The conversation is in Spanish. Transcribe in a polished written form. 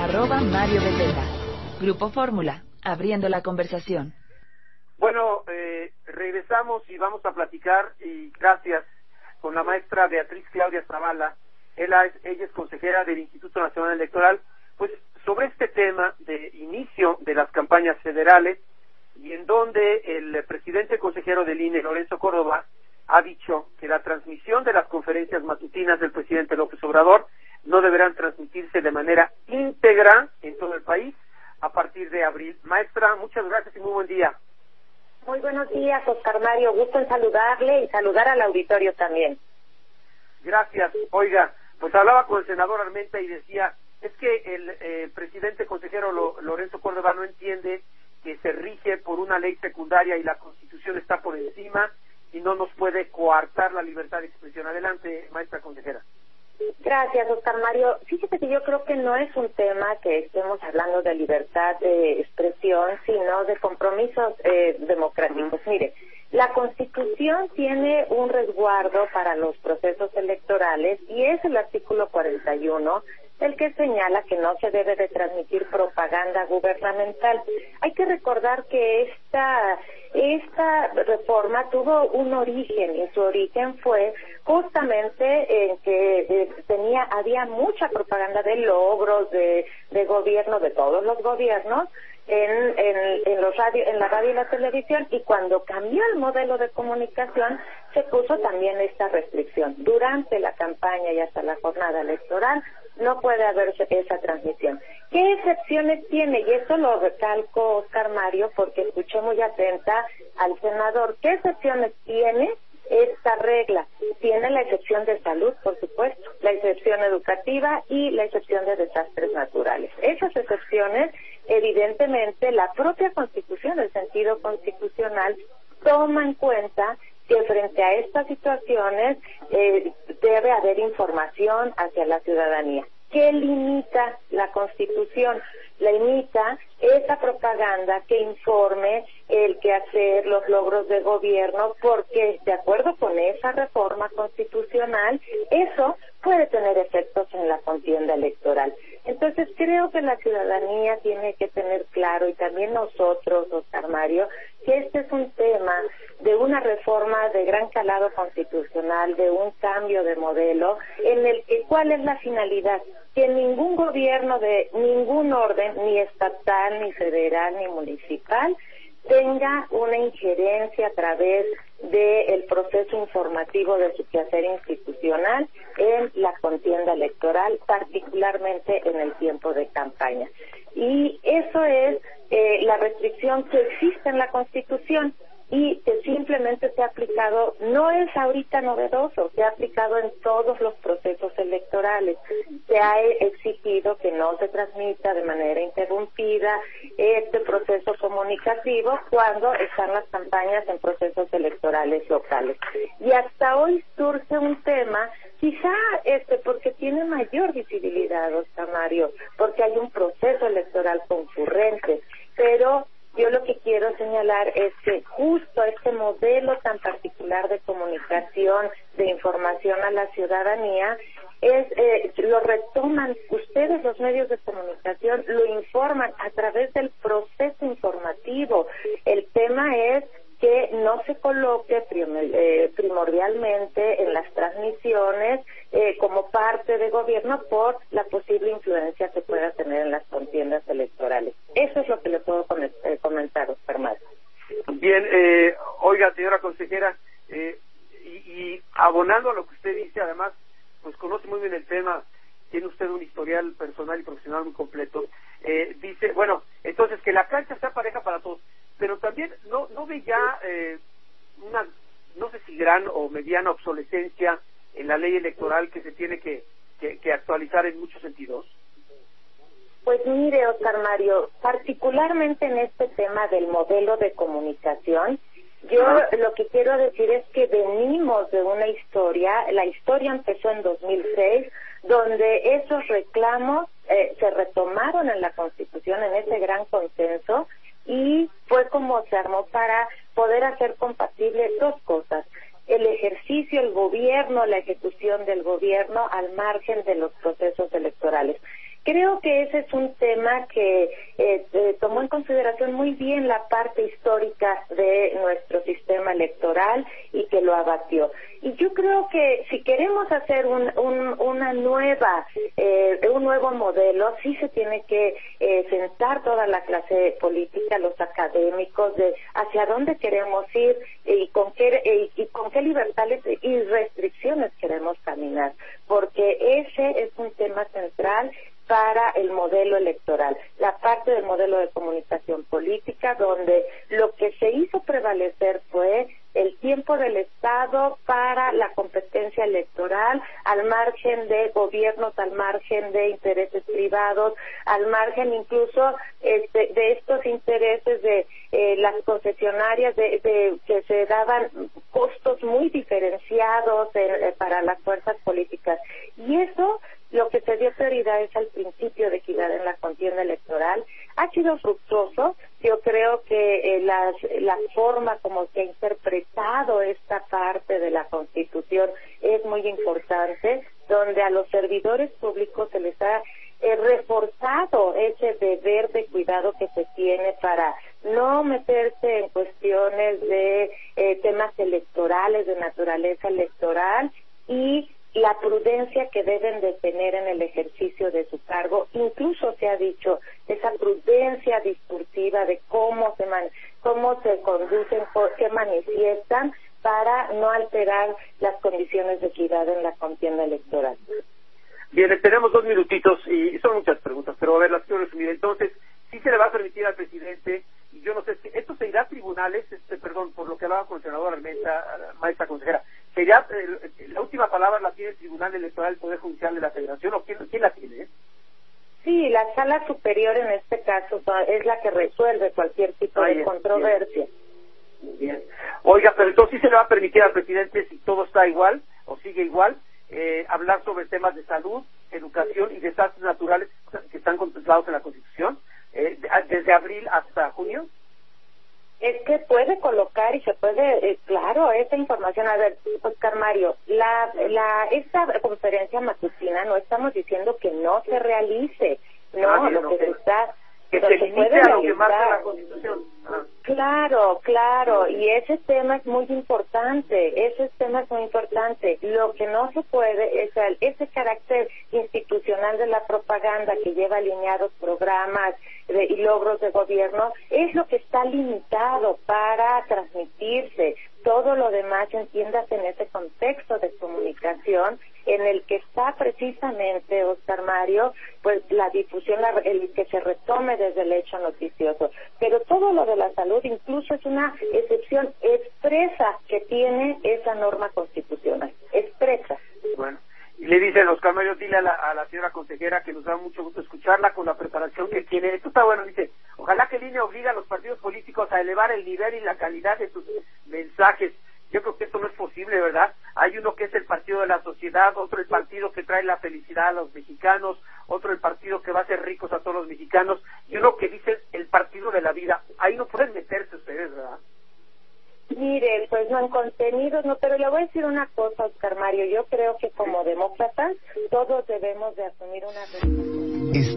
@Mario Becerra. Grupo Fórmula, abriendo la conversación. Bueno, regresamos y vamos a platicar, y gracias, con la maestra Beatriz Claudia Zavala. Ella es consejera del Instituto Nacional Electoral, pues sobre este tema de inicio de las campañas federales, y en donde el presidente consejero del INE, Lorenzo Córdoba, ha dicho que la transmisión de las conferencias matutinas del presidente López Obrador no deberán transmitirse de manera íntegra en todo el país a partir de abril. Maestra, muchas gracias y muy buen día. Muy buenos días, Oscar Mario. Gusto en saludarle y saludar al auditorio también. Gracias. Oiga, pues hablaba con el senador Armenta y decía, es que el presidente consejero Lorenzo Córdoba no entiende que se rige por una ley secundaria y la Constitución está por encima y no nos puede coartar la libertad de expresión. Adelante, maestra consejera. Gracias, Oscar Mario. Fíjese que yo creo que no es un tema que estemos hablando de libertad de expresión, sino de compromisos democráticos. Mire, la Constitución tiene un resguardo para los procesos electorales y es el artículo 41 el que señala que no se debe de transmitir propaganda gubernamental. Hay que recordar que esta reforma tuvo un origen, y su origen fue justamente en que había mucha propaganda de logros de gobierno, de todos los gobiernos, en la radio y la televisión, y cuando cambió el modelo de comunicación se puso también esta restricción. Durante la campaña y hasta la jornada electoral no puede haber esa transmisión. ¿Qué excepciones tiene? Y esto lo recalco, Oscar Mario, porque escuché muy atenta al senador. ¿Qué excepciones tiene esta regla? Tiene la excepción de salud, por supuesto, la excepción educativa y la excepción de desastres naturales. Esas excepciones, evidentemente, la propia Constitución, el sentido constitucional, toma en cuenta que frente a estas situaciones debe haber información hacia la ciudadanía. ¿Qué limita la Constitución? Limita esa propaganda que informe el quehacer, los logros de gobierno, porque de acuerdo con esa reforma constitucional, eso puede tener efectos en la contienda electoral. Entonces creo que la ciudadanía tiene que tener claro, y también nosotros, Oscar Mario, que este es un tema de una reforma de gran calado constitucional, de un cambio de modelo, en el que ¿cuál es la finalidad? Que ningún gobierno de ningún orden, ni estatal, ni federal, ni municipal, tenga una injerencia a través del proceso informativo de su quehacer institucional en la contienda electoral, particularmente en el tiempo de campaña. Y eso es la restricción que existe en la Constitución y que simplemente se ha aplicado, no es ahorita novedoso, se ha aplicado en todos los procesos electorales. Se ha exigido que no se transmita de manera interrumpida este proceso comunicativo cuando están las campañas en procesos electorales locales. Y hasta hoy surge un tema, quizá porque tiene mayor visibilidad, Oscar Mario, porque hay un proceso electoral concurrente, pero yo lo que quiero señalar es que justo este modelo tan particular de comunicación, de información a la ciudadanía, lo retoman ustedes, los medios de comunicación, lo informan a través del proceso informativo. El tema es que no se coloque primordialmente en las transmisiones como parte de gobierno por la posible influencia que pueda tener en las contiendas electorales. Eso es lo que le puedo comentar, Oscar Mario. Bien, oiga, señora consejera, y abonando a lo que usted dice, además, pues conoce muy bien el tema, tiene usted un historial personal y profesional muy completo, dice, bueno, entonces que la cancha sea pareja para todos, pero también no ve ya una, no sé si gran o mediana obsolescencia en la ley electoral que se tiene que actualizar en muchos sentidos. Pues mire, Oscar Mario, particularmente en este tema del modelo de comunicación, yo lo que quiero decir es que venimos de una historia, la historia empezó en 2006, donde esos reclamos se retomaron en la Constitución, en ese gran consenso, y fue como se armó para poder hacer compatibles dos cosas: el ejercicio, el gobierno, la ejecución del gobierno al margen de los procesos electorales. ¿Qué creo que ese es un tema que tomó en consideración muy bien la parte histórica de nuestro sistema electoral y que lo abatió. Y yo creo que si queremos hacer un nuevo modelo, sí se tiene que sentar toda la clase política, los académicos, de hacia dónde queremos ir y con qué libertades y restricciones queremos caminar, porque ese es un tema central para el modelo electoral, la parte del modelo de comunicación política, donde lo que se hizo prevalecer fue el tiempo del Estado para la competencia electoral, al margen de gobiernos, al margen de intereses privados, al margen incluso de estos intereses de las concesionarias, de que se daban costos muy diferenciados para las fuerzas políticas. Y eso, lo que se dio prioridad es al principio de equidad en la contienda electoral. Ha sido fructuoso. Yo creo que la forma como se ha interpretado esta parte de la Constitución es muy importante, donde a los servidores públicos se les ha reforzado ese deber de cuidado que se tiene para no meterse en cuestiones de temas electorales, de naturaleza electoral, y la prudencia que deben de tener en el ejercicio de su cargo. Incluso se ha dicho esa prudencia discursiva de cómo se conducen, qué manifiestan, para no alterar las condiciones de equidad en la contienda electoral. Bien, tenemos 2 minutitos y son muchas preguntas, pero a ver, las quiero resumir. Entonces, sí se le va a permitir al presidente, y yo no sé si esto se irá a tribunales, por lo que hablaba con el senador Armenta, maestra consejera, ¿sería la última palabra la tiene el Tribunal Electoral del Poder Judicial de la Federación o quién la tiene? Sí, la Sala Superior en este caso es la que resuelve cualquier tipo de controversia. Bien. Oiga, pero entonces sí se le va a permitir al presidente, si todo está igual o sigue igual, hablar sobre temas de salud, educación y desastres naturales que están contemplados en la Constitución, desde abril hasta junio. Es que puede colocar y se puede, claro, esa información. A ver, Oscar Mario, esta conferencia matutina no estamos diciendo que no se realice, no, bien, lo que se está... Que se limite a lo que marca la Constitución. Claro, y ese tema es muy importante, Lo que no se puede es ese carácter institucional de la propaganda que lleva alineados programas y logros de gobierno, es lo que está limitado para transmitirse. Todo lo demás, entiéndase, en ese contexto de comunicación en el que está precisamente, Oscar Mario, pues la difusión, el que se retome desde el hecho noticioso. Pero todo lo de la salud incluso es una excepción expresa que tiene esa norma constitucional, expresa. Bueno, y le dicen Oscar Mario, dile a la señora consejera que nos da mucho gusto escucharla con la preparación que tiene. Esto está bueno, dice, ojalá que el INE obligue a los partidos políticos a elevar el nivel y la calidad de sus mensajes. Yo creo que esto no es posible, ¿verdad? Hay uno que es el partido de la sociedad, otro el partido que trae la felicidad a los mexicanos, otro el partido que va a hacer ricos a todos los mexicanos, y uno que dice el partido de la vida. Ahí no pueden meterse ustedes, ¿verdad? Mire, pues no, en contenidos no, pero le voy a decir una cosa, Oscar Mario. Yo creo que como demócratas todos debemos de asumir una responsabilidad.